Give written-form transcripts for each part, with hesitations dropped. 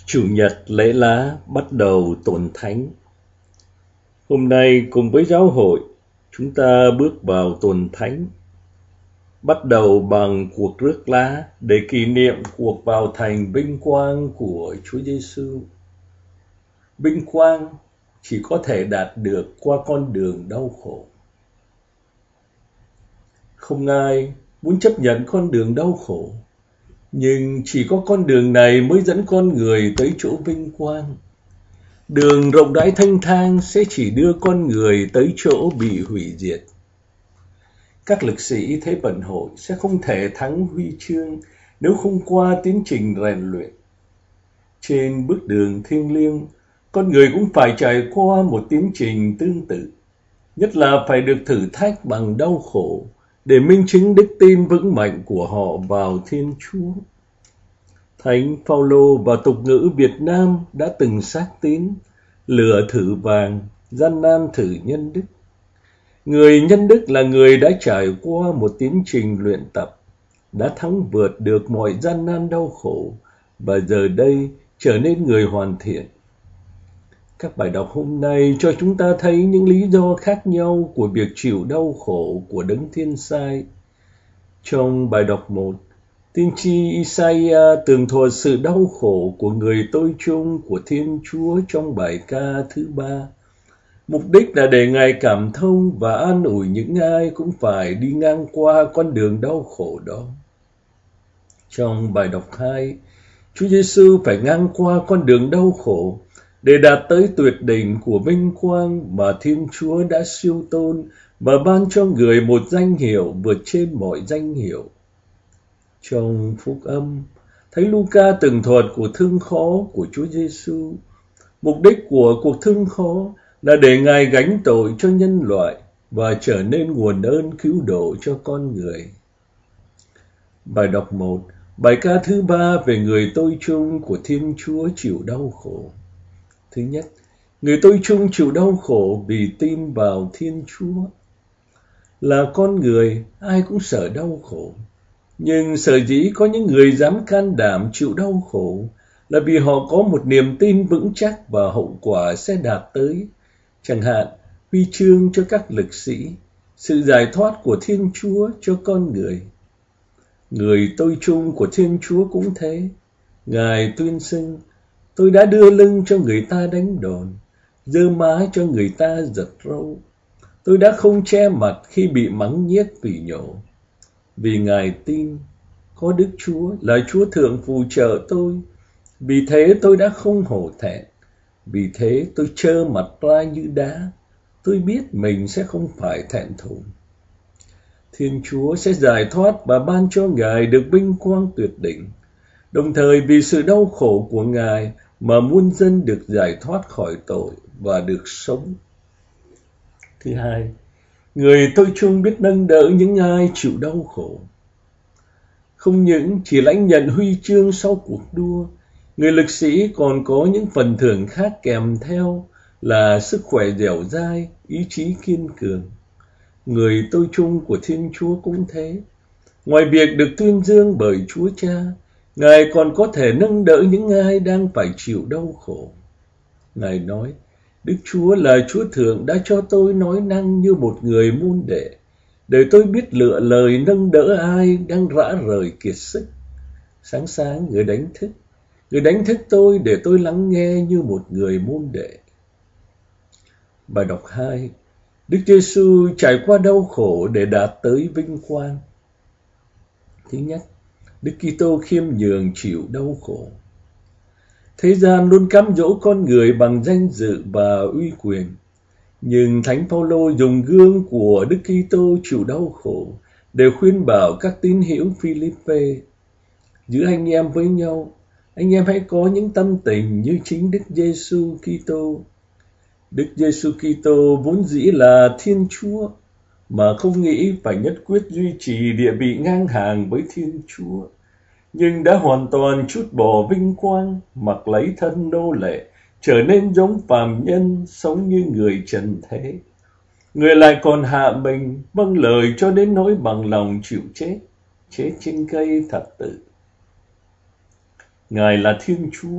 Chủ nhật lễ lá bắt đầu tuần thánh. Hôm nay cùng với giáo hội, chúng ta bước vào tuần thánh. Bắt đầu bằng cuộc rước lá để kỷ niệm cuộc vào thành vinh quang của Chúa Giêsu. Vinh quang chỉ có thể đạt được qua con đường đau khổ. Không ai muốn chấp nhận con đường đau khổ, nhưng chỉ có con đường này mới dẫn con người tới chỗ vinh quang. Đường rộng rãi thanh thang sẽ chỉ đưa con người tới chỗ bị hủy diệt. Các lực sĩ Thế vận hội sẽ không thể thắng huy chương nếu không qua tiến trình rèn luyện. Trên bước đường thiêng liêng, con người cũng phải trải qua một tiến trình tương tự, nhất là phải được thử thách bằng đau khổ để minh chứng đức tin vững mạnh của họ vào Thiên Chúa. Thánh Phaolô và tục ngữ Việt Nam đã từng xác tín: lửa thử vàng, gian nan thử nhân đức. Người nhân đức là người đã trải qua một tiến trình luyện tập, đã thắng vượt được mọi gian nan đau khổ và giờ đây trở nên người hoàn thiện. Các bài đọc hôm nay cho chúng ta thấy những lý do khác nhau của việc chịu đau khổ của Đấng Thiên Sai. Trong bài đọc 1, tiên tri Isaiah tường thuật sự đau khổ của người tôi chung của Thiên Chúa trong bài ca thứ 3. Mục đích là để Ngài cảm thông và an ủi những ai cũng phải đi ngang qua con đường đau khổ đó. Trong bài đọc 2, Chúa Giêsu phải ngang qua con đường đau khổ để đạt tới tuyệt đỉnh của vinh quang mà Thiên Chúa đã siêu tôn và ban cho người một danh hiệu vượt trên mọi danh hiệu. Trong Phúc Âm, Thánh Luca tường thuật cuộc thương khó của Chúa Giêsu. Mục đích của cuộc thương khó là để Ngài gánh tội cho nhân loại và trở nên nguồn ơn cứu độ cho con người. Bài đọc 1, bài ca thứ 3 về người tôi chung của Thiên Chúa chịu đau khổ. Thứ nhất, người tôi chung chịu đau khổ vì tin vào Thiên Chúa. Là con người, ai cũng sợ đau khổ. Nhưng sở dĩ có những người dám can đảm chịu đau khổ là vì họ có một niềm tin vững chắc và hậu quả sẽ đạt tới. Chẳng hạn, huy chương cho các lực sĩ, sự giải thoát của Thiên Chúa cho con người. Người tôi chung của Thiên Chúa cũng thế. Ngài tuyên xưng: tôi đã đưa lưng cho người ta đánh đòn, giơ má cho người ta giật râu. Tôi đã không che mặt khi bị mắng nhiếc phỉ nhổ. Vì Ngài tin có Đức Chúa là Chúa Thượng phù trợ tôi, vì thế tôi đã không hổ thẹn. Vì thế tôi trơ mặt ra như đá. Tôi biết mình sẽ không phải thẹn thùng. Thiên Chúa sẽ giải thoát và ban cho Ngài được vinh quang tuyệt đỉnh. Đồng thời vì sự đau khổ của Ngài mà muôn dân được giải thoát khỏi tội và được sống. Thứ hai, người tôi chung biết nâng đỡ những ai chịu đau khổ. Không những chỉ lãnh nhận huy chương sau cuộc đua, người lực sĩ còn có những phần thưởng khác kèm theo là sức khỏe dẻo dai, ý chí kiên cường. Người tôi chung của Thiên Chúa cũng thế. Ngoài việc được tuyên dương bởi Chúa Cha, Ngài còn có thể nâng đỡ những ai đang phải chịu đau khổ. Ngài nói: Đức Chúa là Chúa Thượng đã cho tôi nói năng như một người môn đệ, để tôi biết lựa lời nâng đỡ ai đang rã rời kiệt sức. Sáng sáng người đánh thức tôi để tôi lắng nghe như một người môn đệ. Bài đọc 2, Đức Giêsu trải qua đau khổ để đạt tới vinh quang. Thứ nhất, Đức Kitô khiêm nhường chịu đau khổ. Thế gian luôn cám dỗ con người bằng danh dự và uy quyền, nhưng Thánh Phaolô dùng gương của Đức Kitô chịu đau khổ để khuyên bảo các tín hữu Philippe: giữa anh em với nhau, anh em hãy có những tâm tình như chính Đức Giêsu Kitô. Đức Giêsu Kitô vốn dĩ là Thiên Chúa, mà không nghĩ phải nhất quyết duy trì địa vị ngang hàng với Thiên Chúa, nhưng đã hoàn toàn trút bỏ vinh quang, mặc lấy thân nô lệ, trở nên giống phàm nhân, sống như người trần thế. Người lại còn hạ mình, vâng lời cho đến nỗi bằng lòng chịu chết trên cây thập tự. Ngài là Thiên Chúa,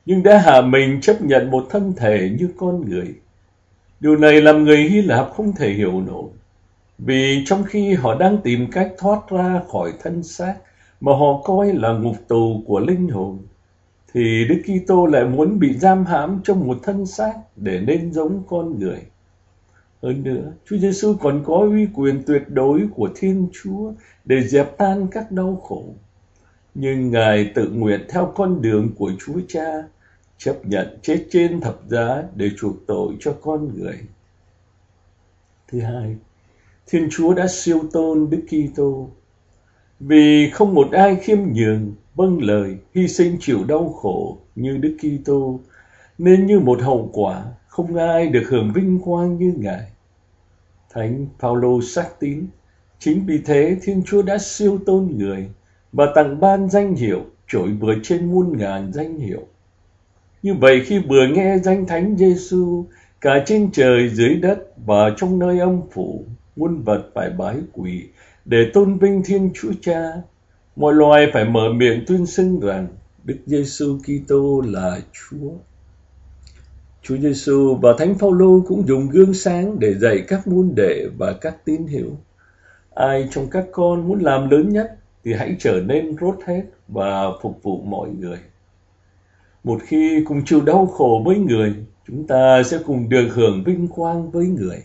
nhưng đã hạ mình chấp nhận một thân thể như con người. Điều này làm người Hy Lạp không thể hiểu nổi, vì trong khi họ đang tìm cách thoát ra khỏi thân xác mà họ coi là ngục tù của linh hồn, thì Đức Kitô lại muốn bị giam hãm trong một thân xác để nên giống con người. Hơn nữa, Chúa Giêsu còn có uy quyền tuyệt đối của Thiên Chúa để dẹp tan các đau khổ. Nhưng Ngài tự nguyện theo con đường của Chúa Cha, chấp nhận chết trên thập giá để chuộc tội cho con người. Thứ hai, Thiên Chúa đã siêu tôn Đức Kitô, vì không một ai khiêm nhường, vâng lời, hy sinh chịu đau khổ như Đức Kitô, nên như một hậu quả, không ai được hưởng vinh quang như Ngài. Thánh Phaolô xác tín, chính vì thế Thiên Chúa đã siêu tôn người và tặng ban danh hiệu trội vượt trên muôn ngàn danh hiệu. Như vậy, khi vừa nghe danh Thánh Giêsu, cả trên trời dưới đất và trong nơi âm phủ, muôn vật phải bái quỳ để tôn vinh Thiên Chúa Cha. Mọi loài phải mở miệng tuyên xưng rằng Đức Giêsu Kitô là Chúa. Chúa Giêsu và Thánh Phaolô cũng dùng gương sáng để dạy các môn đệ và các tín hữu. Ai trong các con muốn làm lớn nhất thì hãy trở nên rốt hết và phục vụ mọi người. Một khi cùng chịu đau khổ với người, chúng ta sẽ cùng được hưởng vinh quang với người.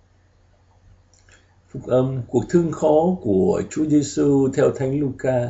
Phúc âm cuộc thương khó của Chúa Giêsu theo Thánh Luca.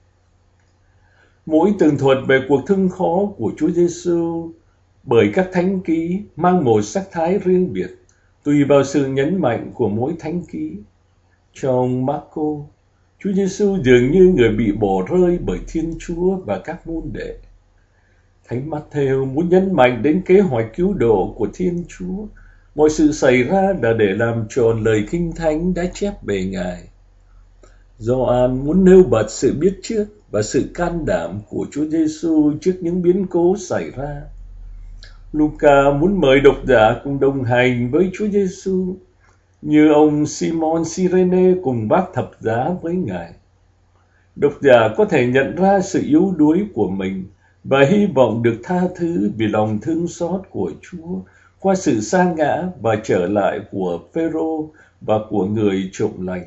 Mỗi tường thuật về cuộc thương khó của Chúa Giêsu bởi các thánh ký mang một sắc thái riêng biệt, tùy vào sự nhấn mạnh của mỗi thánh ký. Trong Marco, Chúa Giêsu dường như người bị bỏ rơi bởi Thiên Chúa và các môn đệ. Thánh Matthew muốn nhấn mạnh đến kế hoạch cứu độ của Thiên Chúa. Mọi sự xảy ra là để làm tròn lời Kinh Thánh đã chép về Ngài. Gioan muốn nêu bật sự biết trước và sự can đảm của Chúa Giêsu trước những biến cố xảy ra. Luca muốn mời độc giả cùng đồng hành với Chúa Giêsu, như ông Simon Cyrene cùng vác thập giá với Ngài. Độc giả có thể nhận ra sự yếu đuối của mình và hy vọng được tha thứ vì lòng thương xót của Chúa qua sự sa ngã và trở lại của Phêrô và của người trộm lành.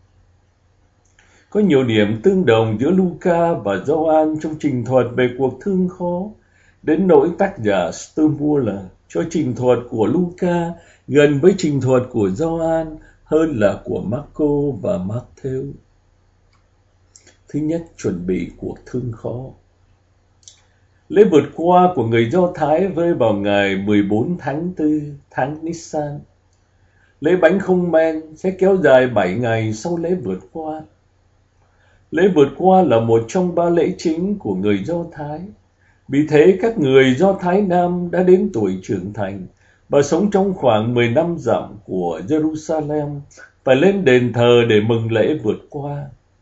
Có nhiều điểm tương đồng giữa Luca và Gioan trong trình thuật về cuộc thương khó, đến nỗi tác giả Sturmuller cho trình thuật của Luca gần với trình thuật của Gioan hơn là của Marco và Matthew. Thứ nhất, chuẩn bị cuộc thương khó. Lễ vượt qua của người Do Thái rơi vào ngày 14 tháng 4, tháng Nisan. Lễ bánh không men sẽ kéo dài 7 ngày sau lễ vượt qua. Lễ vượt qua là một trong 3 lễ chính của người Do Thái. Vì thế, các người Do Thái Nam đã đến tuổi trưởng thành và sống trong khoảng 10 năm dặm của Jerusalem phải lên đền thờ để mừng lễ vượt qua.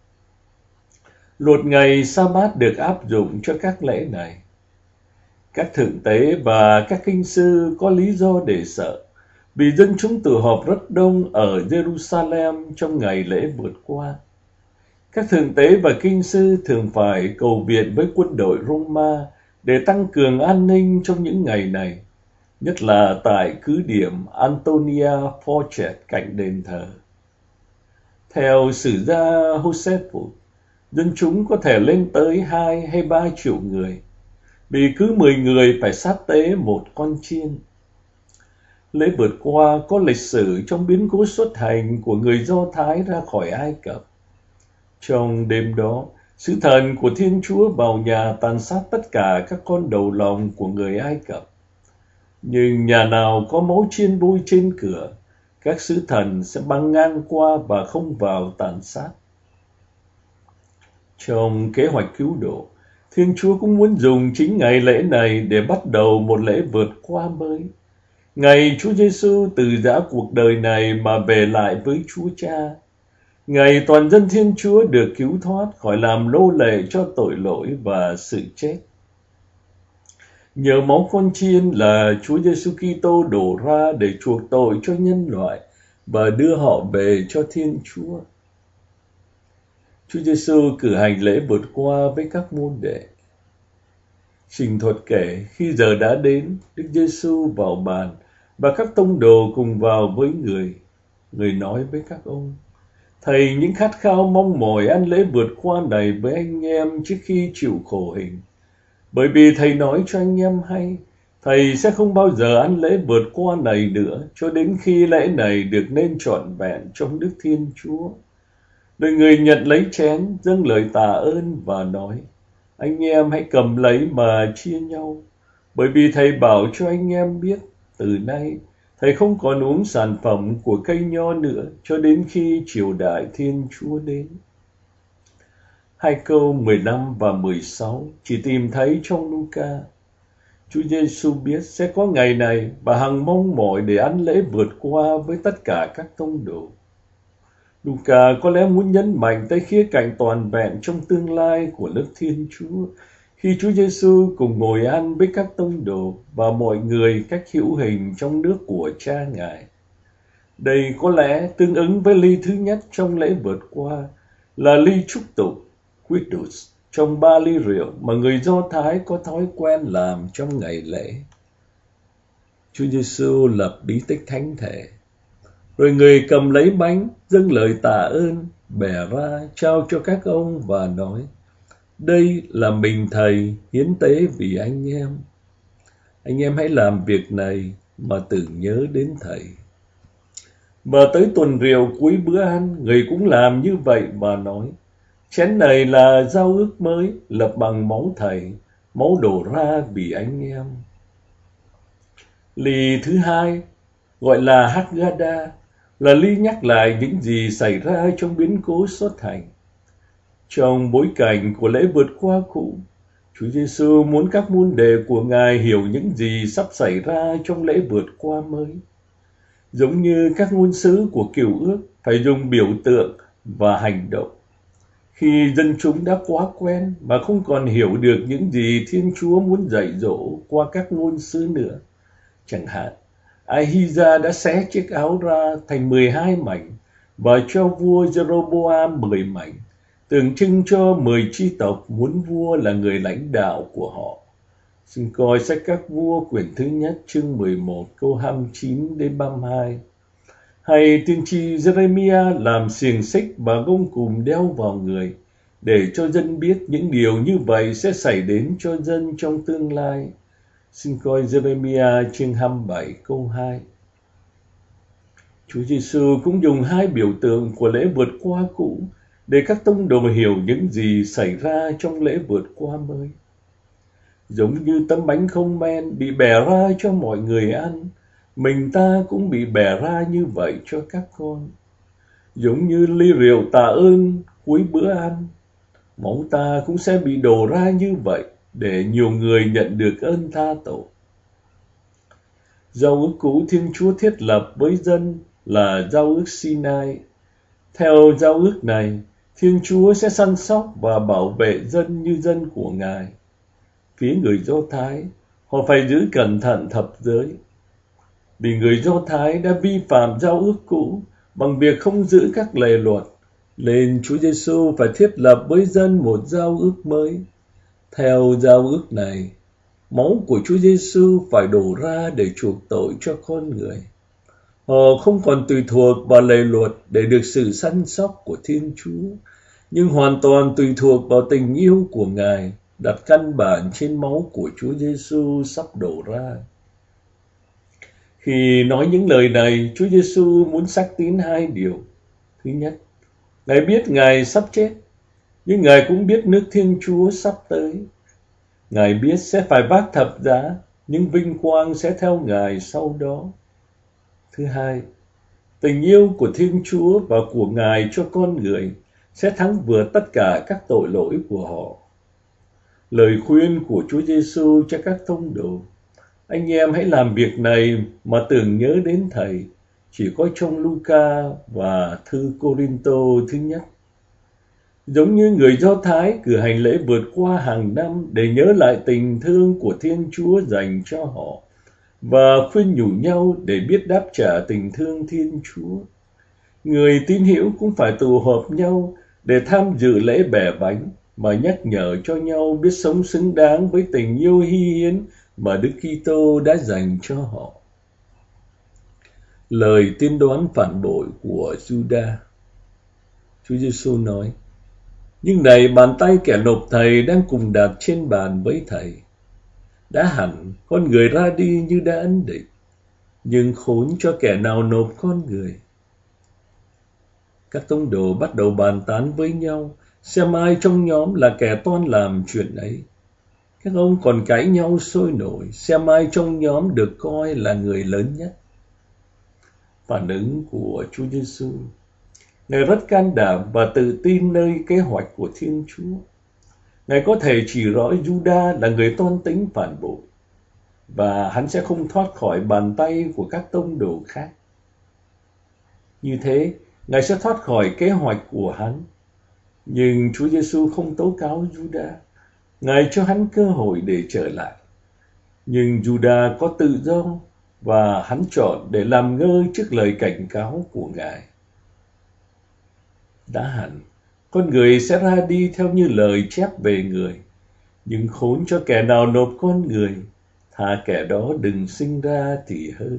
Luật ngày Sa-bát được áp dụng cho các lễ này. Các thượng tế và các kinh sư có lý do để sợ, vì dân chúng tụ họp rất đông ở Jerusalem trong ngày lễ vượt qua. Các thượng tế và kinh sư thường phải cầu viện với quân đội Roma để tăng cường an ninh trong những ngày này, nhất là tại cứ điểm Antonia Forget cạnh đền thờ. Theo sử gia Josephus, dân chúng có thể lên tới 2 hay 3 triệu người, vì cứ 10 người phải sát tế một con chiên. Lễ vượt qua có lịch sử trong biến cố xuất hành của người Do Thái ra khỏi Ai Cập. Trong đêm đó, sứ thần của Thiên Chúa vào nhà tàn sát tất cả các con đầu lòng của người Ai Cập. Nhưng nhà nào có máu chiên bôi trên cửa, các sứ thần sẽ băng ngang qua và không vào tàn sát. Trong kế hoạch cứu độ, Thiên Chúa cũng muốn dùng chính ngày lễ này để bắt đầu một lễ vượt qua mới. Ngày Chúa Giêsu từ giã cuộc đời này mà về lại với Chúa Cha. Ngày toàn dân Thiên Chúa được cứu thoát khỏi làm nô lệ cho tội lỗi và sự chết. Nhờ máu con chiên là Chúa Giêsu Kitô đổ ra để chuộc tội cho nhân loại và đưa họ về cho Thiên Chúa. Chúa Giêsu cử hành lễ vượt qua với các môn đệ. Trình thuật kể, khi giờ đã đến, Đức Giêsu vào bàn và các tông đồ cùng vào với người. Người nói với các ông: Thầy những khát khao mong mỏi ăn lễ vượt qua này với anh em trước khi chịu khổ hình. Bởi vì Thầy nói cho anh em hay, Thầy sẽ không bao giờ ăn lễ vượt qua này nữa, cho đến khi lễ này được nên trọn vẹn trong Đức Thiên Chúa. Rồi người nhận lấy chén, dâng lời tạ ơn và nói: Anh em hãy cầm lấy mà chia nhau, bởi vì Thầy bảo cho anh em biết, từ nay Thầy không còn uống sản phẩm của cây nho nữa, cho đến khi triều đại Thiên Chúa đến. 2 câu 15 và 16 chỉ tìm thấy trong Luca. Chúa Giêsu biết sẽ có ngày này và hằng mong mỏi để ăn lễ vượt qua với tất cả các tông đồ. Luca có lẽ muốn nhấn mạnh tới khía cạnh toàn vẹn trong tương lai của nước Thiên Chúa, khi Chúa Giêsu cùng ngồi ăn với các tông đồ và mọi người cách hữu hình trong nước của Cha Ngài. Đây có lẽ tương ứng với ly thứ nhất trong lễ vượt qua là ly chúc tụng, Quidus, trong 3 ly rượu mà người Do Thái có thói quen làm trong ngày lễ. Chúa Giêsu lập bí tích thánh thể. Rồi người cầm lấy bánh, dâng lời tạ ơn, bẻ ra, trao cho các ông và nói: Đây là mình Thầy hiến tế vì anh em. Anh em hãy làm việc này mà tưởng nhớ đến Thầy. Và tới tuần rượu cuối bữa ăn, người cũng làm như vậy và nói: Chén này là giao ước mới, lập bằng máu Thầy, máu đổ ra vì anh em. Ly thứ hai, gọi là Haggadah, là ly nhắc lại những gì xảy ra trong biến cố xuất hành. Trong bối cảnh của lễ vượt qua cũ, Chúa Giêsu muốn các môn đệ của Ngài hiểu những gì sắp xảy ra trong lễ vượt qua mới. Giống như các ngôn sứ của Cựu Ước phải dùng biểu tượng và hành động. Khi dân chúng đã quá quen mà không còn hiểu được những gì Thiên Chúa muốn dạy dỗ qua các ngôn sứ nữa. Chẳng hạn, Ahijah đã xé chiếc áo ra thành 12 mảnh và cho vua Jeroboam 10 mảnh, tượng trưng cho 10 chi tộc muốn vua là người lãnh đạo của họ. Xin coi sách Các Vua quyển thứ nhất chương 11 câu 29 đến 32. Hay tiên tri Jeremiah làm xiềng xích và gông cùm đeo vào người, để cho dân biết những điều như vậy sẽ xảy đến cho dân trong tương lai. Xin coi Jeremiah chương 27 câu 2. Chúa Giêsu cũng dùng hai biểu tượng của lễ vượt qua cũ để các tông đồ hiểu những gì xảy ra trong lễ vượt qua mới. Giống như tấm bánh không men bị bẻ ra cho mọi người ăn, mình ta cũng bị bẻ ra như vậy cho các con. Giống như ly rượu tạ ơn cuối bữa ăn, máu ta cũng sẽ bị đổ ra như vậy để nhiều người nhận được ơn tha tội. Giao ước cũ Thiên Chúa thiết lập với dân là giao ước Sinai. Theo giao ước này, Thiên Chúa sẽ săn sóc và bảo vệ dân như dân của Ngài. Phía người Do Thái, họ phải giữ cẩn thận thập giới. Vì người Do Thái đã vi phạm giao ước cũ bằng việc không giữ các lề luật, nên Chúa Giêsu phải thiết lập với dân một giao ước mới. Theo giao ước này, máu của Chúa Giêsu phải đổ ra để chuộc tội cho con người. Họ không còn tùy thuộc vào lề luật để được sự săn sóc của Thiên Chúa, nhưng hoàn toàn tùy thuộc vào tình yêu của Ngài, đặt căn bản trên máu của Chúa Giêsu sắp đổ ra. Khi nói những lời này, Chúa Giêsu muốn xác tín hai điều. Thứ nhất, Ngài biết Ngài sắp chết, nhưng Ngài cũng biết nước Thiên Chúa sắp tới. Ngài biết sẽ phải vác thập giá, nhưng vinh quang sẽ theo Ngài sau đó. Thứ hai, tình yêu của Thiên Chúa và của Ngài cho con người sẽ thắng vượt tất cả các tội lỗi của họ. Lời khuyên của Chúa Giêsu cho các tông đồ: Anh em hãy làm việc này mà tưởng nhớ đến Thầy, chỉ có trong Luca và thư Cô-rin-tô thứ nhất. Giống như người Do Thái cử hành lễ vượt qua hàng năm để nhớ lại tình thương của Thiên Chúa dành cho họ và khuyên nhủ nhau để biết đáp trả tình thương Thiên Chúa, người tín hữu cũng phải tụ họp nhau để tham dự lễ bẻ bánh mà nhắc nhở cho nhau biết sống xứng đáng với tình yêu hy hiến mà Đức Kitô đã dành cho họ. Lời tiên đoán phản bội của Judas. Chúa Giêsu nói: nhưng này, bàn tay kẻ nộp thầy đang cùng đặt trên bàn với thầy. Đã hẳn con người ra đi như đã ấn định, nhưng khốn cho kẻ nào nộp con người. Các tông đồ bắt đầu bàn tán với nhau xem ai trong nhóm là kẻ toan làm chuyện ấy. Các ông còn cãi nhau sôi nổi xem ai trong nhóm được coi là người lớn nhất. Phản ứng của Chúa Giêsu: Ngài rất can đảm và tự tin nơi kế hoạch của Thiên Chúa. Ngài có thể chỉ rõ Judas là người toan tính phản bội, và hắn sẽ không thoát khỏi bàn tay của các tông đồ khác. Như thế, Ngài sẽ thoát khỏi kế hoạch của hắn. Nhưng Chúa Giêsu không tố cáo Judas. Ngài cho hắn cơ hội để trở lại. Nhưng Judas có tự do, và hắn chọn để làm ngơ trước lời cảnh cáo của Ngài. Đã hẳn, con người sẽ ra đi theo như lời chép về người, nhưng khốn cho kẻ nào nộp con người, thà kẻ đó đừng sinh ra thì hơn.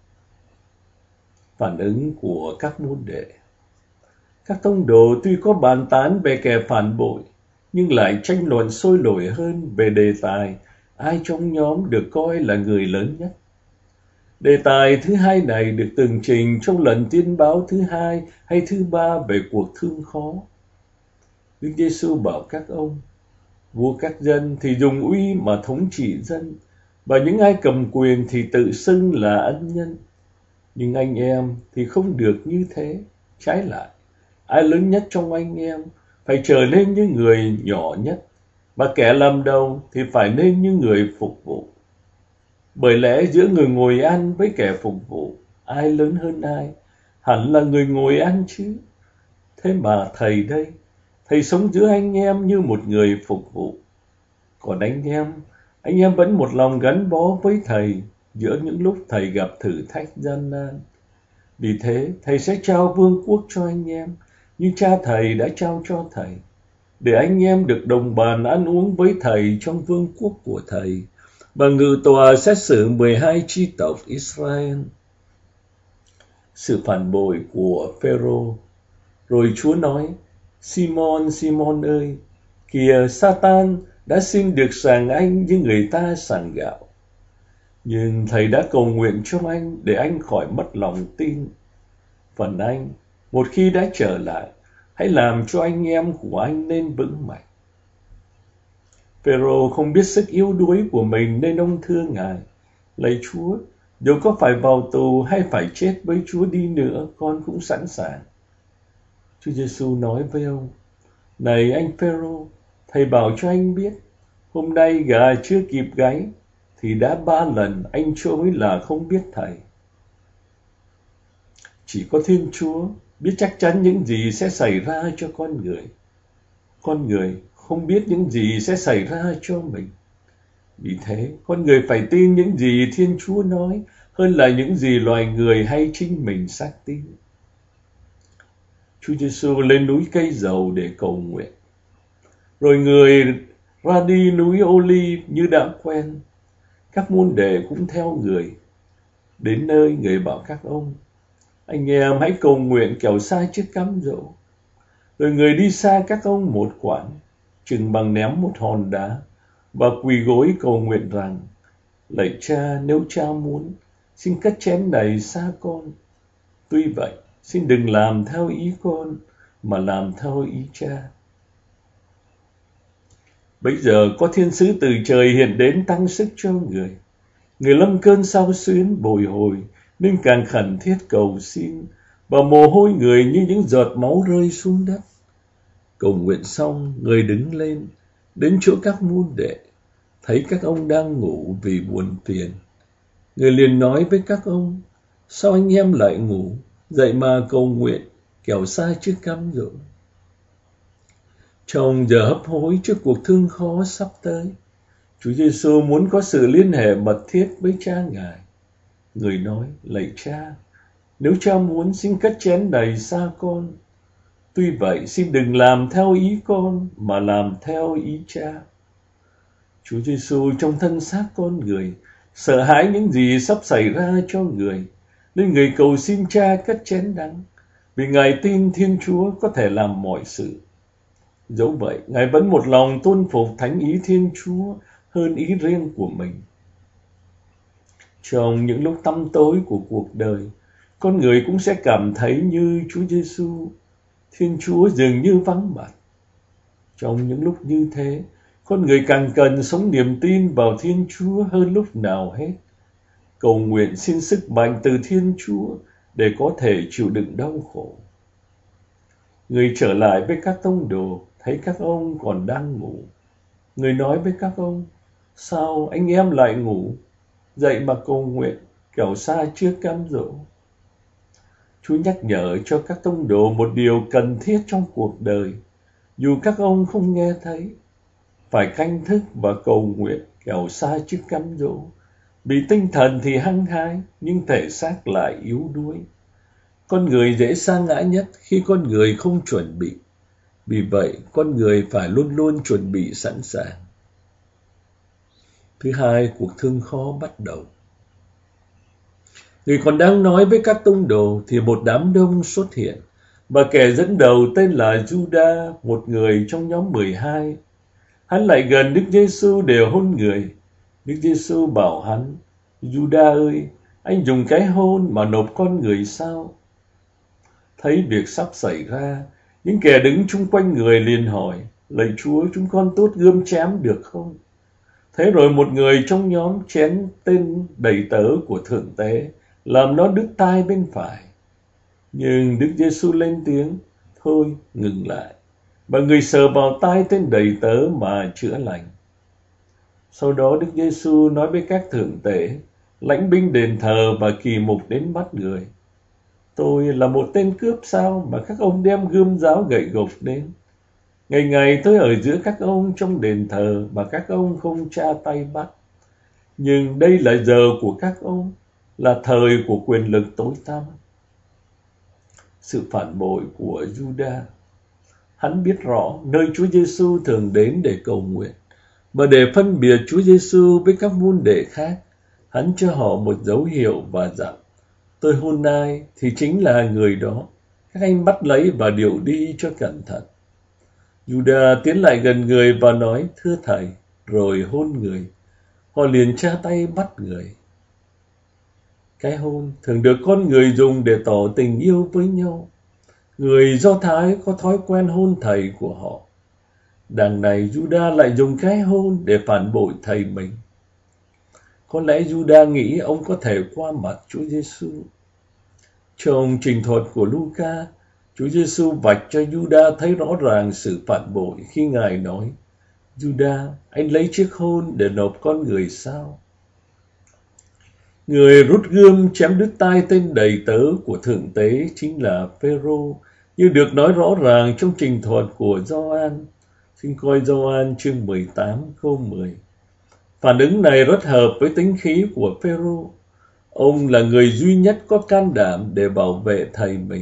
Phản ứng của các môn đệ. Các tông đồ tuy có bàn tán về kẻ phản bội, nhưng lại tranh luận sôi nổi hơn về đề tài ai trong nhóm được coi là người lớn nhất. Đề tài thứ hai này được tường trình trong lần tiên báo thứ hai hay thứ ba về cuộc thương khó. Đức Giêsu bảo các ông: vua các dân thì dùng uy mà thống trị dân, và những ai cầm quyền thì tự xưng là ân nhân. Nhưng anh em thì không được như thế. Trái lại, ai lớn nhất trong anh em phải trở nên như người nhỏ nhất, và kẻ làm đầu thì phải nên như người phục vụ. Bởi lẽ giữa người ngồi ăn với kẻ phục vụ, ai lớn hơn ai? Hẳn là người ngồi ăn chứ. Thế mà thầy đây, thầy sống giữa anh em như một người phục vụ. Còn anh em vẫn một lòng gắn bó với thầy giữa những lúc thầy gặp thử thách gian nan. Vì thế, thầy sẽ trao vương quốc cho anh em, như cha thầy đã trao cho thầy, để anh em được đồng bàn ăn uống với thầy trong vương quốc của thầy, và ngự tòa xét xử 12 chi tộc Israel. Sự phản bội của Phêrô. Rồi Chúa nói: Simon, Simon ơi, kìa Satan đã xin được sàng anh như người ta sàng gạo. Nhưng thầy đã cầu nguyện cho anh để anh khỏi mất lòng tin. Phần anh, một khi đã trở lại, hãy làm cho anh em của anh nên vững mạnh. Phêrô không biết sức yếu đuối của mình nên ông thưa Ngài: Lạy Chúa, dù có phải vào tù hay phải chết với Chúa đi nữa, con cũng sẵn sàng. Chúa Giêsu nói với ông: Này anh Phêrô, thầy bảo cho anh biết, hôm nay gà chưa kịp gáy thì đã 3 lần anh chối là không biết thầy. Chỉ có Thiên Chúa biết chắc chắn những gì sẽ xảy ra cho con người. Con người không biết những gì sẽ xảy ra cho mình. Vì thế, con người phải tin những gì Thiên Chúa nói hơn là những gì loài người hay chính mình xác tin. Chúa Giêsu lên núi Cây Dầu để cầu nguyện. Rồi người ra đi núi Ô-li như đã quen. Các môn đệ cũng theo người. Đến nơi, người bảo các ông: Anh em hãy cầu nguyện kẻo xa chiếc cám dỗ. Rồi người đi xa các ông một quãng, chừng bằng ném một hòn đá, và quỳ gối cầu nguyện rằng: Lạy Cha, nếu Cha muốn, xin cất chén này xa con. Tuy vậy, xin đừng làm theo ý con, mà làm theo ý Cha. Bấy giờ có thiên sứ từ trời hiện đến tăng sức cho người. Người lâm cơn xao xuyến bồi hồi, nên càng khẩn thiết cầu xin, và mồ hôi người như những giọt máu rơi xuống đất. Cầu nguyện xong, người đứng lên, đến chỗ các môn đệ, thấy các ông đang ngủ vì buồn phiền. Người liền nói với các ông: Sao anh em lại ngủ? Dậy mà cầu nguyện, kẻo xa chiếc cám dỗ. Trong giờ hấp hối trước cuộc thương khó sắp tới, Chúa Giêsu muốn có sự liên hệ mật thiết với Cha Ngài. Người nói: Lạy Cha, nếu Cha muốn, xin cất chén này xa con. Tuy vậy, xin đừng làm theo ý con, mà làm theo ý Cha. Chúa Giêsu trong thân xác con người, sợ hãi những gì sắp xảy ra cho người, nên người cầu xin Cha cất chén đắng, vì Ngài tin Thiên Chúa có thể làm mọi sự. Dẫu vậy, Ngài vẫn một lòng tôn phục thánh ý Thiên Chúa hơn ý riêng của mình. Trong những lúc tăm tối của cuộc đời, con người cũng sẽ cảm thấy như Chúa Giêsu, Thiên Chúa dường như vắng mặt. Trong những lúc như thế, con người càng cần sống niềm tin vào Thiên Chúa hơn lúc nào hết. Cầu nguyện xin sức mạnh từ Thiên Chúa để có thể chịu đựng đau khổ. Người trở lại với các tông đồ, thấy các ông còn đang ngủ. Người nói với các ông, sao anh em lại ngủ? Dậy mà cầu nguyện, kẻo xa chưa cám dỗ. Chúa nhắc nhở cho các tông đồ một điều cần thiết trong cuộc đời, dù các ông không nghe thấy. Phải canh thức và cầu nguyện, kẻo xa trước cám dỗ. Vì tinh thần thì hăng hái, nhưng thể xác lại yếu đuối. Con người dễ sa ngã nhất khi con người không chuẩn bị. Vì vậy, con người phải luôn luôn chuẩn bị sẵn sàng. Thứ hai, cuộc thương khó bắt đầu. Người còn đang nói với các tông đồ thì một đám đông xuất hiện, và kẻ dẫn đầu tên là Giuđa, một người trong nhóm 12. Hắn lại gần Đức Giêsu để hôn người. Đức Giêsu bảo hắn, Giuđa ơi, anh dùng cái hôn mà nộp con người sao? Thấy việc sắp xảy ra, những kẻ đứng chung quanh người liền hỏi, lạy Chúa, chúng con tốt gươm chém được không? Thế rồi một người trong nhóm chém tên đầy tớ của thượng tế, làm nó đứt tai bên phải. Nhưng Đức Giêsu lên tiếng, thôi ngừng lại. Và người sờ vào tai tên đầy tớ mà chữa lành. Sau đó Đức Giêsu nói với các thượng tế, lãnh binh đền thờ và kỳ mục đến bắt người. Tôi là một tên cướp sao mà các ông đem gươm giáo gậy gộc đến? Ngày ngày tôi ở giữa các ông trong đền thờ mà các ông không tra tay bắt. Nhưng đây là giờ của các ông, là thời của quyền lực tối tăm. Sự phản bội của Giuđa. Hắn biết rõ nơi Chúa Giêsu thường đến để cầu nguyện, và để phân biệt Chúa Giêsu với các môn đệ khác, hắn cho họ một dấu hiệu và dặn, tôi hôn ai thì chính là người đó, các anh bắt lấy và điều đi cho cẩn thận. Giuđa tiến lại gần người và nói, thưa thầy, rồi hôn người. Họ liền tra tay bắt người. Cái hôn thường được con người dùng để tỏ tình yêu với nhau. Người Do Thái có thói quen hôn thầy của họ. Đằng này Giuđa lại dùng cái hôn để phản bội thầy mình. Có lẽ Giuđa nghĩ ông có thể qua mặt Chúa Giêsu. Trong trình thuật của Luca, Chúa Giêsu vạch cho Giuđa thấy rõ ràng sự phản bội khi Ngài nói, Giuđa, anh lấy chiếc hôn để nộp con người sao? Người rút gươm chém đứt tai tên đầy tớ của thượng tế chính là Phêrô, như được nói rõ ràng trong trình thuật của Gioan. Xin coi Gioan chương 18 câu 10. Phản ứng này rất hợp với tính khí của Phêrô. Ông là người duy nhất có can đảm để bảo vệ thầy mình.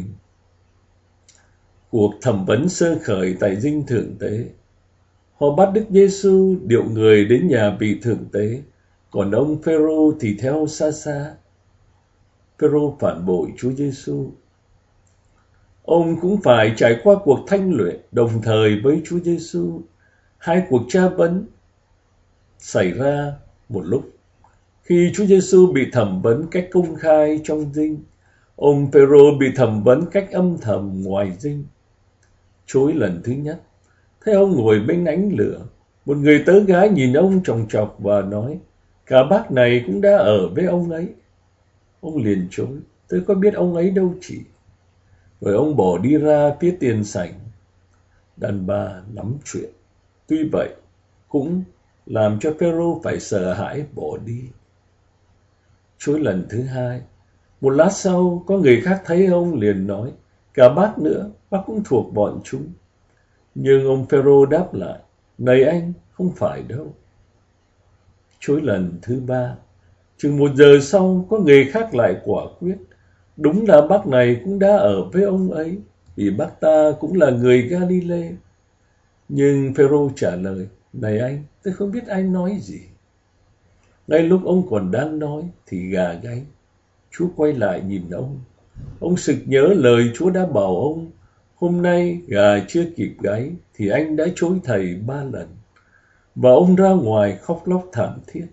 Cuộc thẩm vấn sơ khởi tại dinh thượng tế. Họ bắt Đức Giêsu điệu người đến nhà vị thượng tế, còn ông Phêrô thì theo xa xa. Phêrô phản bội Chúa Giêsu. Ông cũng phải trải qua cuộc thanh luyện đồng thời với Chúa Giêsu. Hai cuộc tra vấn xảy ra một lúc. Khi Chúa Giêsu bị thẩm vấn cách công khai trong dinh, ông Phêrô bị thẩm vấn cách âm thầm ngoài dinh. Chối lần thứ nhất, thấy ông ngồi bên ánh lửa, một người tớ gái nhìn ông chòng chọc và nói, cả bác này cũng đã ở với ông ấy. Ông liền chối, tôi có biết ông ấy đâu chị. Rồi ông bỏ đi ra phía tiền sảnh. Đàn bà lắm chuyện. Tuy vậy, cũng làm cho Phêrô phải sợ hãi bỏ đi. Chối lần thứ hai, một lát sau có người khác thấy ông liền nói, cả bác nữa, bác cũng thuộc bọn chúng. Nhưng ông Phêrô đáp lại, này anh, không phải đâu. Chối lần thứ ba, chừng 1 giờ sau có người khác lại quả quyết, đúng là bác này cũng đã ở với ông ấy. vì bác ta cũng là người Galilee. Nhưng Phêrô trả lời, này anh, tôi không biết anh nói gì. Ngay lúc ông còn đang nói thì gà gáy. Chúa quay lại nhìn ông. Ông sực nhớ lời Chúa đã bảo ông, hôm nay gà chưa kịp gáy thì anh đã chối thầy 3 lần. Và ông ra ngoài khóc lóc thảm thiết.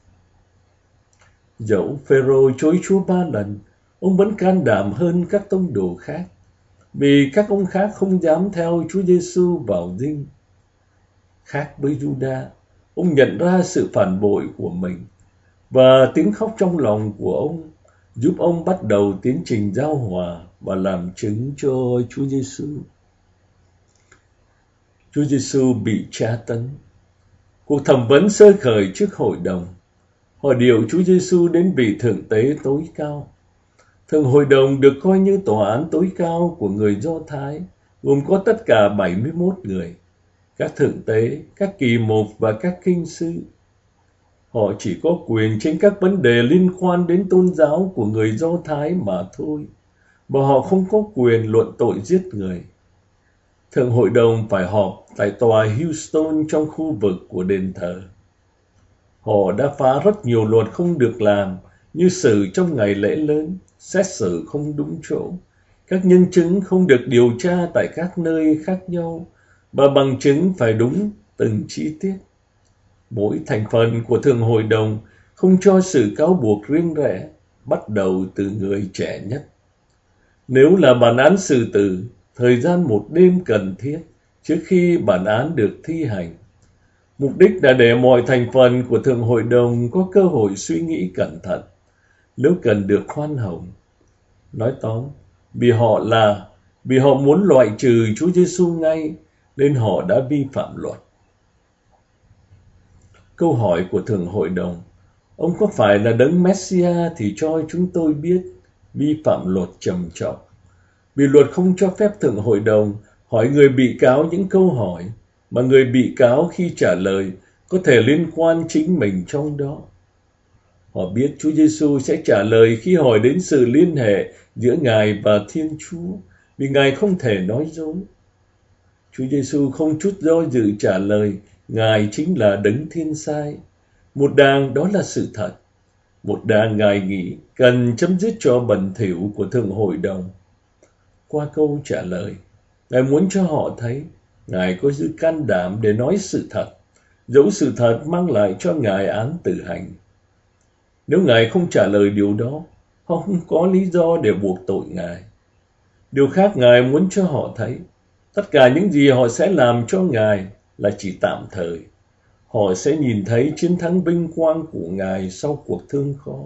Dẫu Phêrô chối Chúa 3 lần, ông vẫn can đảm hơn các tông đồ khác, vì các ông khác không dám theo Chúa Giêsu vào dinh. Khác với Giuđa, ông nhận ra sự phản bội của mình, và tiếng khóc trong lòng của ông giúp ông bắt đầu tiến trình giao hòa và làm chứng cho Chúa Giêsu. Chúa Giêsu bị tra tấn. Cuộc thẩm vấn sơ khởi trước hội đồng. Họ điều Chúa Giêsu đến vị thượng tế tối cao. Thượng hội đồng được coi như tòa án tối cao của người Do Thái, gồm có tất cả 71 người, các thượng tế, các kỳ mục và các kinh sư. Họ chỉ có quyền trên các vấn đề liên quan đến tôn giáo của người Do Thái mà thôi, và họ không có quyền luận tội giết người. Thượng hội đồng phải họp tại tòa Houston trong khu vực của đền thờ. Họ đã phá rất nhiều luật không được làm, như xử trong ngày lễ lớn, xét xử không đúng chỗ, các nhân chứng không được điều tra tại các nơi khác nhau, và bằng chứng phải đúng từng chi tiết. Mỗi thành phần của Thượng hội đồng không cho sự cáo buộc riêng rẽ, bắt đầu từ người trẻ nhất. Nếu là bản án xử tử, thời gian 1 đêm cần thiết trước khi bản án được thi hành. Mục đích là để mọi thành phần của Thượng hội đồng có cơ hội suy nghĩ cẩn thận, nếu cần được khoan hồng. Nói tóm, vì họ muốn loại trừ Chúa Giêsu ngay, nên họ đã vi phạm luật. Câu hỏi của Thượng hội đồng, ông có phải là đấng Messia thì cho chúng tôi biết, vi phạm luật trầm trọng. Vì luật không cho phép Thượng hội đồng hỏi người bị cáo những câu hỏi mà người bị cáo khi trả lời có thể liên quan chính mình trong đó. Họ biết Chúa Giêsu sẽ trả lời khi hỏi đến sự liên hệ giữa Ngài và Thiên Chúa, vì Ngài không thể nói dối. Chúa Giêsu không chút do dự trả lời, Ngài chính là đấng thiên sai. Một đàng đó là sự thật. Một đàng Ngài nghĩ cần chấm dứt trò bẩn thỉu của Thượng hội đồng. Qua câu trả lời, Ngài muốn cho họ thấy Ngài có dư can đảm để nói sự thật, dẫu sự thật mang lại cho Ngài án tử hành. Nếu Ngài không trả lời điều đó, họ không có lý do để buộc tội Ngài. Điều khác Ngài muốn cho họ thấy, tất cả những gì họ sẽ làm cho Ngài là chỉ tạm thời. Họ sẽ nhìn thấy chiến thắng vinh quang của Ngài sau cuộc thương khó.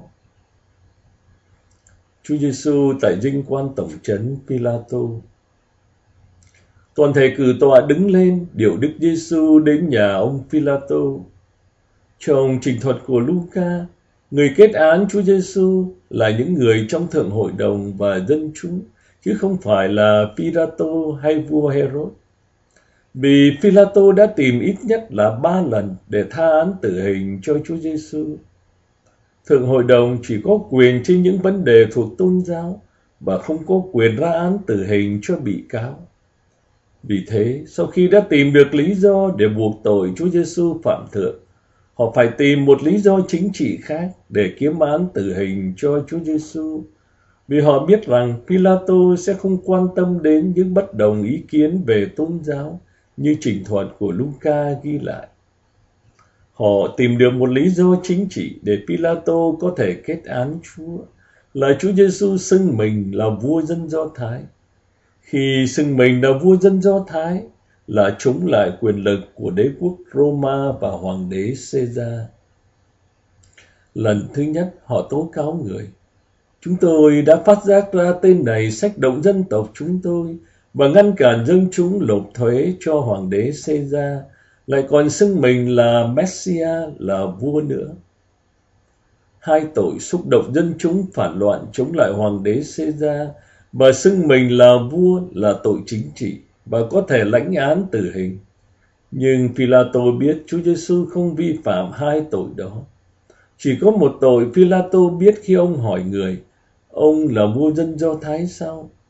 Chúa Giêsu tại dinh quan tổng trấn Phi-la-tô. Toàn thể cử tọa đứng lên điều Đức Giêsu đến nhà ông Phi-la-tô. Trong trình thuật của Luca, người kết án Chúa Giêsu là những người trong Thượng hội đồng và dân chúng, chứ không phải là Phi-la-tô hay vua Herod. Vì Phi-la-tô đã tìm ít nhất là 3 lần để tha án tử hình cho Chúa Giêsu. Thượng hội đồng chỉ có quyền trên những vấn đề thuộc tôn giáo và không có quyền ra án tử hình cho bị cáo. Vì thế, sau khi đã tìm được lý do để buộc tội Chúa Giêsu phạm thượng, họ phải tìm một lý do chính trị khác để kiếm án tử hình cho Chúa Giêsu, vì họ biết rằng Phi-la-tô sẽ không quan tâm đến những bất đồng ý kiến về tôn giáo như trình thuật của Luca ghi lại. Họ tìm được một lý do chính trị để Phi-la-tô có thể kết án Chúa, là Chúa Giêsu xưng mình là vua dân Do Thái. Khi xưng mình là vua dân Do Thái là chống lại quyền lực của đế quốc Roma và hoàng đế Caesar. Lần thứ nhất họ tố cáo người. Chúng tôi đã phát giác ra tên này xách động dân tộc chúng tôi và ngăn cản dân chúng nộp thuế cho hoàng đế Caesar, lại còn xưng mình là Messia, là vua nữa. 2 tội xúc động dân chúng phản loạn chống lại hoàng đế Caesar và xưng mình là vua là tội chính trị và có thể lãnh án tử hình. Nhưng Phi-la-tô biết Chúa Giêsu không vi phạm 2 tội đó. Chỉ có một tội Phi-la-tô biết khi ông hỏi người, ông là vua dân Do Thái sao?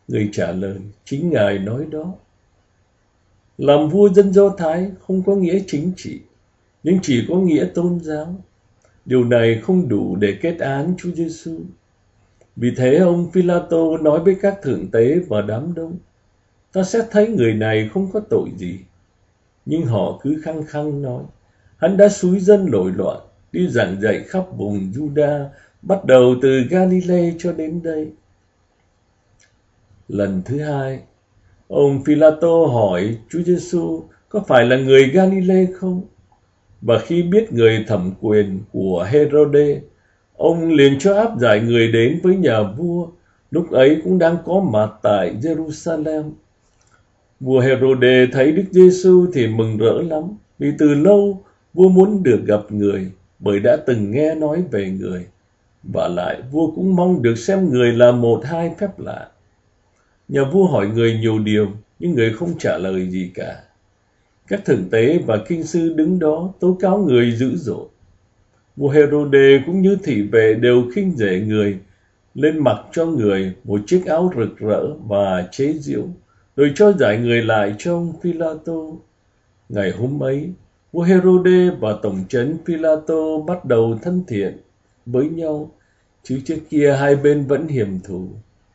Người trả lời, chính Ngài nói đó. Làm vua dân Do Thái không có nghĩa chính trị, nhưng chỉ có nghĩa tôn giáo. Điều này không đủ để kết án Chúa Giêsu. Vì thế ông Phi-la-tô nói với các thượng tế và đám đông, ta sẽ thấy người này không có tội gì. Nhưng họ cứ khăng khăng nói, hắn đã xúi dân nổi loạn, đi giảng dạy khắp vùng Juda, bắt đầu từ Galilee cho đến đây. Lần thứ hai, ông Phi-la-tô hỏi Chúa Giêsu có phải là người Galilee không? Và khi biết người thẩm quyền của Hê-rô-đê, ông liền cho áp giải người đến với nhà vua, lúc ấy cũng đang có mặt tại Jerusalem. Vua Hê-rô-đê thấy Đức Giêsu thì mừng rỡ lắm, vì từ lâu vua muốn được gặp người, bởi đã từng nghe nói về người. Và lại vua cũng mong được xem người làm một hai phép lạ. Nhà vua hỏi người nhiều điều, nhưng người không trả lời gì cả. Các thượng tế và kinh sư đứng đó tố cáo người dữ dội. Vua Hê-rô-đê cũng như thị vệ đều khinh rẻ người, lên mặc cho người một chiếc áo rực rỡ và chế giễu, rồi cho giải người lại cho ông Phi-la-tô. Ngày hôm ấy, vua Hê-rô-đê và tổng trấn Phi-la-tô bắt đầu thân thiện với nhau, chứ trước kia hai bên vẫn hiềm thù.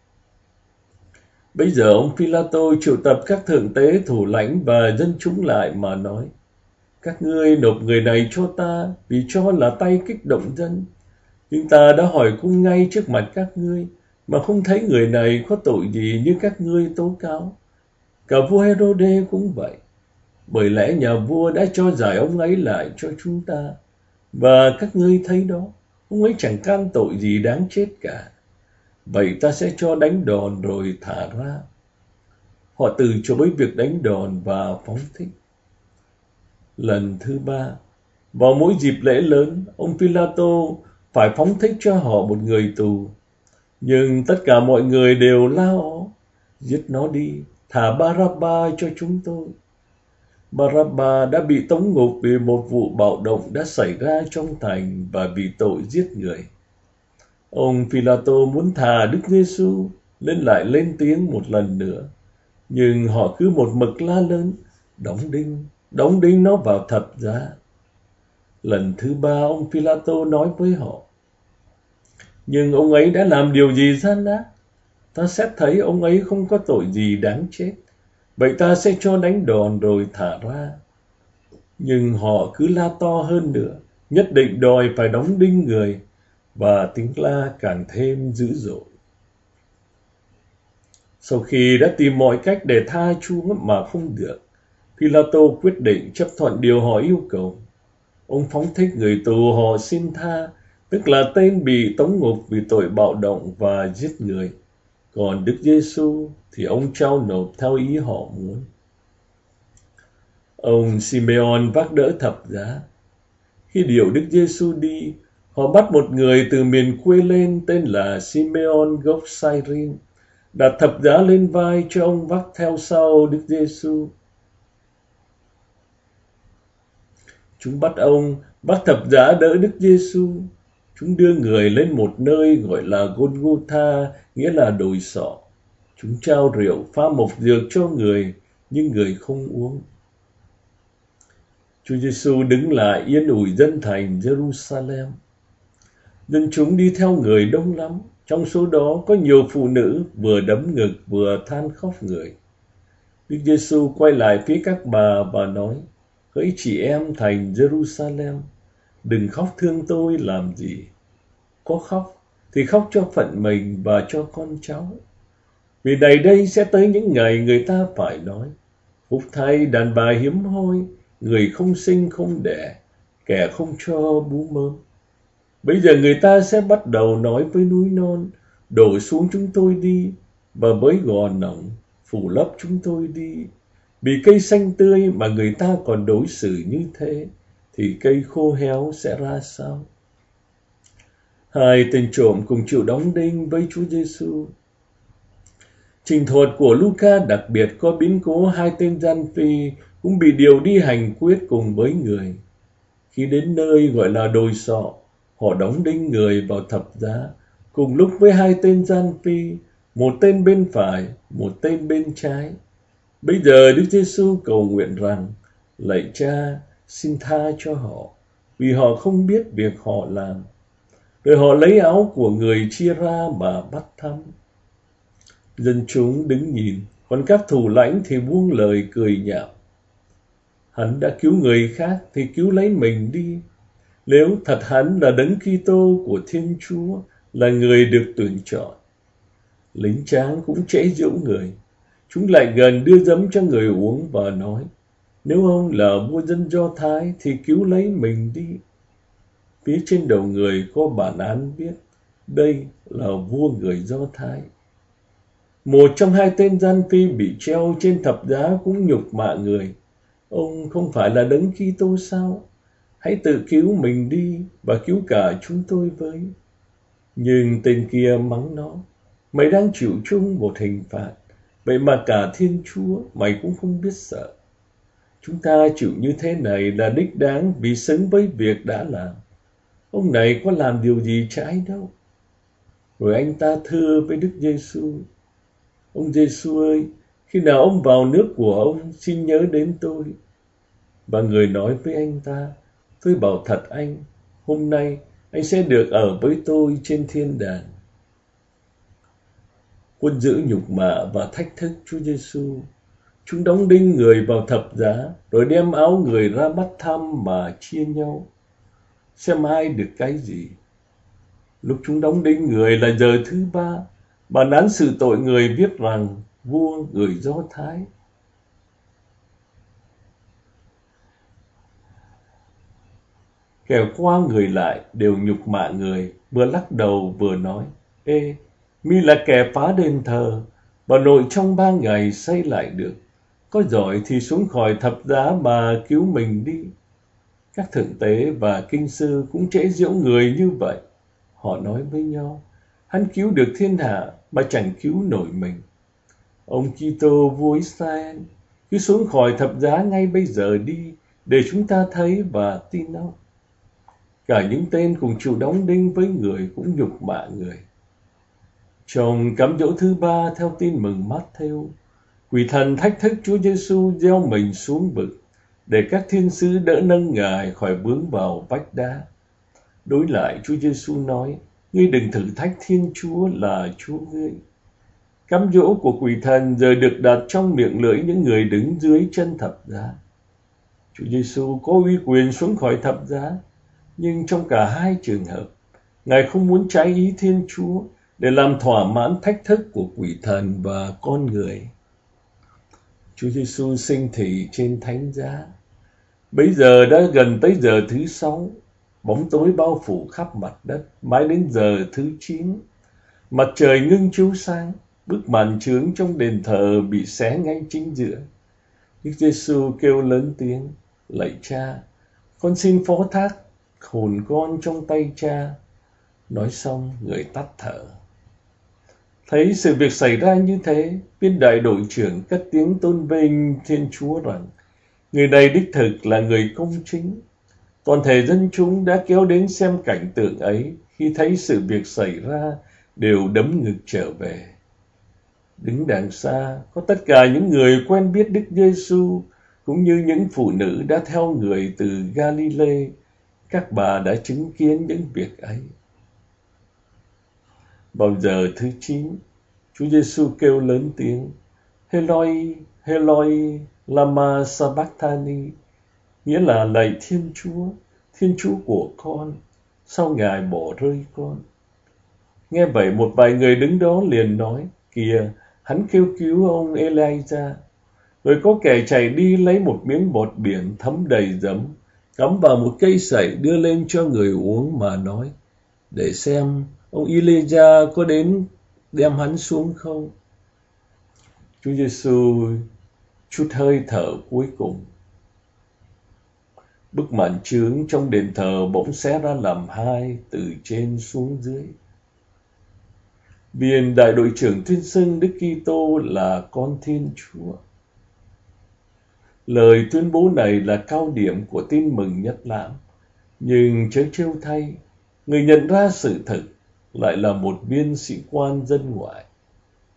Bây giờ ông Phi-la-tô triệu tập các thượng tế, thủ lãnh và dân chúng lại mà nói, các ngươi nộp người này cho ta vì cho là tay kích động dân. Nhưng ta đã hỏi cung ngay trước mặt các ngươi, mà không thấy người này có tội gì như các ngươi tố cáo. Cả vua Hê-rô-đê cũng vậy, bởi lẽ nhà vua đã cho giải ông ấy lại cho chúng ta. Và các ngươi thấy đó, ông ấy chẳng can tội gì đáng chết cả. Vậy ta sẽ cho đánh đòn rồi thả ra. Họ từ chối việc đánh đòn và phóng thích. Lần thứ ba, vào mỗi dịp lễ lớn, ông Phi-la-tô phải phóng thích cho họ một người tù. Nhưng tất cả mọi người đều la ó, giết nó đi, thả Ba-ra-ba cho chúng tôi. Ba-ra-ba đã bị tống ngục vì một vụ bạo động đã xảy ra trong thành và vì tội giết người. Ông Phi-la-tô muốn thả Đức Giêsu, nên lại lên tiếng một lần nữa. Nhưng họ cứ một mực la lớn, đóng đinh nó vào thập giá. Lần thứ ba ông Phi-la-tô nói với họ, nhưng ông ấy đã làm điều gì gian ác? Ta xét thấy ông ấy không có tội gì đáng chết. Vậy ta sẽ cho đánh đòn rồi thả ra. Nhưng họ cứ la to hơn nữa, nhất định đòi phải đóng đinh người, và tiếng la càng thêm dữ dội. Sau khi đã tìm mọi cách để tha Chúa mà không được, Phi-la-tô quyết định chấp thuận điều họ yêu cầu. Ông phóng thích người tù họ xin tha, tức là tên bị tống ngục vì tội bạo động và giết người. Còn Đức Giêsu thì ông trao nộp theo ý họ muốn. Ông Simeon vác đỡ thập giá. Khi điều Đức Giêsu đi, họ bắt một người từ miền quê lên tên là Simeon gốc Cyrene, đặt thập giá lên vai cho ông vác theo sau Đức Giêsu. Chúng bắt ông vác thập giá đỡ Đức Giêsu. Chúng đưa người lên một nơi gọi là Golgotha, nghĩa là đồi sọ. Chúng trao rượu pha mộc dược cho người, nhưng người không uống. Chúa Giêsu đứng lại yên ủi dân thành Jerusalem. Dân chúng đi theo người đông lắm, trong số đó có nhiều phụ nữ vừa đấm ngực vừa than khóc người. Đức Giêsu quay lại phía các bà và nói, hỡi chị em thành Jerusalem, đừng khóc thương tôi làm gì. Có khóc thì khóc cho phận mình và cho con cháu. Vì này đây sẽ tới những ngày người ta phải nói, phúc thay đàn bà hiếm hoi, người không sinh không đẻ, kẻ không cho bú mớm. Bây giờ người ta sẽ bắt đầu nói với núi non, đổ xuống chúng tôi đi, và với gò nỏng, phủ lấp chúng tôi đi. Vì cây xanh tươi mà người ta còn đối xử như thế, thì cây khô héo sẽ ra sao? Hai tên trộm cùng chịu đóng đinh với Chúa Giêsu. Trình thuật của Luca đặc biệt có biến cố hai tên gian phi cũng bị điều đi hành quyết cùng với người. Khi đến nơi gọi là đồi sọ, họ đóng đinh người vào thập giá, cùng lúc với hai tên gian phi, một tên bên phải, một tên bên trái. Bây giờ Đức Giêsu cầu nguyện rằng: lạy Cha, xin tha cho họ, vì họ không biết việc họ làm. Rồi họ lấy áo của người chia ra mà bắt thăm. Dân chúng đứng nhìn, còn các thủ lãnh thì buông lời cười nhạo. Hắn đã cứu người khác thì cứu lấy mình đi. Nếu thật hắn là Đấng Kitô của Thiên Chúa, là người được tuyển chọn. Lính tráng cũng chế giễu người. Chúng lại gần đưa giấm cho người uống và nói: nếu ông là vua dân Do Thái thì cứu lấy mình đi. Phía trên đầu người có bản án viết: đây là vua người Do Thái. Một trong hai tên gian phi bị treo trên thập giá cũng nhục mạ người: ông không phải là Đấng Kitô sao? Hãy tự cứu mình đi và cứu cả chúng tôi với. Nhưng tên kia mắng nó: mày đang chịu chung một hình phạt, vậy mà cả Thiên Chúa mày cũng không biết sợ. Chúng ta chịu như thế này là đích đáng vì xứng với việc đã làm. Ông này có làm điều gì trái đâu. Rồi anh ta thưa với Đức Giêsu: ông Giêsu ơi, khi nào ông vào nước của ông, xin nhớ đến tôi. Và người nói với anh ta: tôi bảo thật anh, hôm nay anh sẽ được ở với tôi trên thiên đàng. Quân dữ nhục mạ và thách thức Chúa Giêsu. Chúng đóng đinh người vào thập giá, rồi đem áo người ra bắt thăm mà chia nhau, xem ai được cái gì. Lúc chúng đóng đinh người là giờ thứ 3, bản án xử tội người viết rằng: vua người Do Thái. Kẻo qua người lại đều nhục mạ người, vừa lắc đầu vừa nói: ê, mi là kẻ phá đền thờ, bà nội trong 3 ngày xây lại được. Có giỏi thì xuống khỏi thập giá mà cứu mình đi. Các thượng tế và kinh sư cũng chế giễu người như vậy. Họ nói với nhau: hắn cứu được thiên hạ mà chẳng cứu nổi mình. Ông Kitô vua Israel, cứ xuống khỏi thập giá ngay bây giờ đi, để chúng ta thấy và tin ông. Cả những tên cùng chịu đóng đinh với người cũng nhục mạ người. Trong cám dỗ thứ 3 theo tin mừng Mát-thêu, quỷ thần thách thức Chúa Giêsu gieo mình xuống vực, để các thiên sứ đỡ nâng ngài khỏi vướng vào vách đá. Đối lại, Chúa Giêsu nói: ngươi đừng thử thách Thiên Chúa là Chúa ngươi. Cám dỗ của quỷ thần giờ được đặt trong miệng lưỡi những người đứng dưới chân thập giá. Chúa Giêsu có uy quyền xuống khỏi thập giá, nhưng trong cả hai trường hợp, ngài không muốn trái ý Thiên Chúa để làm thỏa mãn thách thức của quỷ thần và con người. Chúa Giêsu sinh thị trên thánh giá. Bấy giờ đã gần tới giờ thứ 6, bóng tối bao phủ khắp mặt đất, mãi đến giờ thứ 9. Mặt trời ngưng chiếu sáng, bức màn chướng trong đền thờ bị xé ngay chính giữa. Đức Giêsu kêu lớn tiếng: lạy Cha, con xin phó thác hồn con trong tay Cha. Nói xong, người tắt thở. Thấy sự việc xảy ra như thế, viên đại đội trưởng cất tiếng tôn vinh Thiên Chúa rằng: người này đích thực là người công chính. Toàn thể dân chúng đã kéo đến xem cảnh tượng ấy, khi thấy sự việc xảy ra đều đấm ngực trở về. Đứng đằng xa có tất cả những người quen biết Đức Giêsu, cũng như những phụ nữ đã theo người từ Galilee. Các bà đã chứng kiến những việc ấy. Vào giờ thứ 9, Chúa Giêsu kêu lớn tiếng: Eloi, Eloi, lama sabachthani, nghĩa là: lạy Thiên Chúa của con, sao Ngài bỏ rơi con? Nghe vậy, một vài người đứng đó liền nói: kìa, hắn kêu cứu ông Elijah. Rồi có kẻ chạy đi lấy một miếng bọt biển thấm đầy giấm, cắm vào một cây sậy đưa lên cho người uống mà nói: để xem ông Elijah có đến đem hắn xuống không. Chúa Giêsu chút hơi thở cuối cùng. Bức màn chướng trong đền thờ bỗng xé ra làm hai, từ trên xuống dưới. Viên đại đội trưởng tuyên xưng Đức Kitô là con Thiên Chúa. Lời tuyên bố này là cao điểm của tin mừng Nhất Lãm, nhưng chớ trêu thay, người nhận ra sự thực lại là một viên sĩ quan dân ngoại.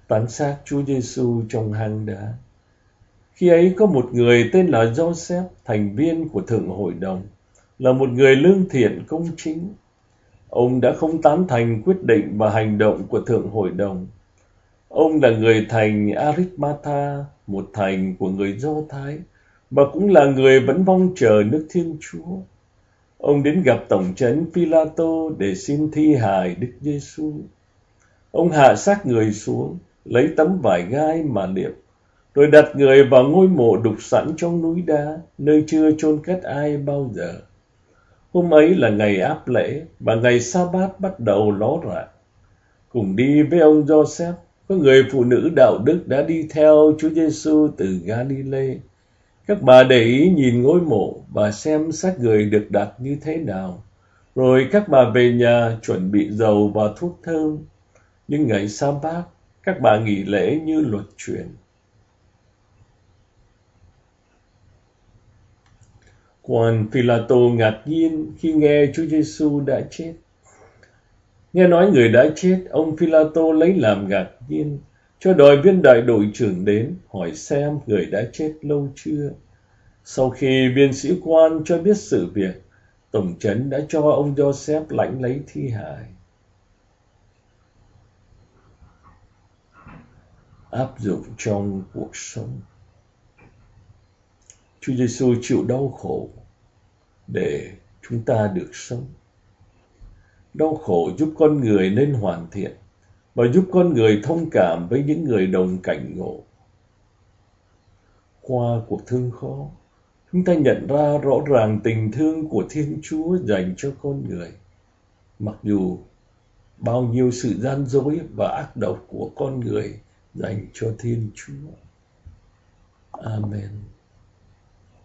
táng xác Chúa Giêsu trong hang đá. Khi ấy có một người tên là Joseph, thành viên của Thượng Hội đồng, là một người lương thiện công chính. Ông đã không tán thành quyết định và hành động của Thượng Hội đồng. Ông là người thành Arimatha, một thành của người Do Thái, và cũng là người vẫn mong chờ nước Thiên Chúa. Ông đến gặp tổng trấn Phi-la-tô để xin thi hài Đức Giêsu. Ông hạ xác người xuống, lấy tấm vải gai mà liệm, rồi đặt người vào ngôi mộ đục sẵn trong núi đá, nơi chưa chôn cất ai bao giờ. Hôm ấy là ngày áp lễ, và ngày sa-bát bắt đầu ló rạng. Cùng đi với ông Joseph, có người phụ nữ đạo đức đã đi theo Chúa Giêsu từ Galilee. Các bà để ý nhìn ngôi mộ và xem xác người được đặt như thế nào. Rồi các bà về nhà chuẩn bị dầu và thuốc thơm. Nhưng ngày sa-bát, các bà nghỉ lễ như luật truyền. Quan Phi-la-tô ngạc nhiên khi nghe Chúa Giêsu đã chết. Nghe nói người đã chết, ông Phi-la-tô lấy làm ngạc nhiên, cho đòi viên đại đội trưởng đến hỏi xem người đã chết lâu chưa. Sau khi viên sĩ quan cho biết sự việc, tổng trấn đã cho ông Joseph lãnh lấy thi hài. Áp dụng trong cuộc sống. Chúa Giêsu chịu đau khổ để chúng ta được sống. Đau khổ giúp con người nên hoàn thiện và giúp con người thông cảm với những người đồng cảnh ngộ. Qua cuộc thương khó, chúng ta nhận ra rõ ràng tình thương của Thiên Chúa dành cho con người, mặc dù bao nhiêu sự gian dối và ác độc của con người dành cho Thiên Chúa. Amen.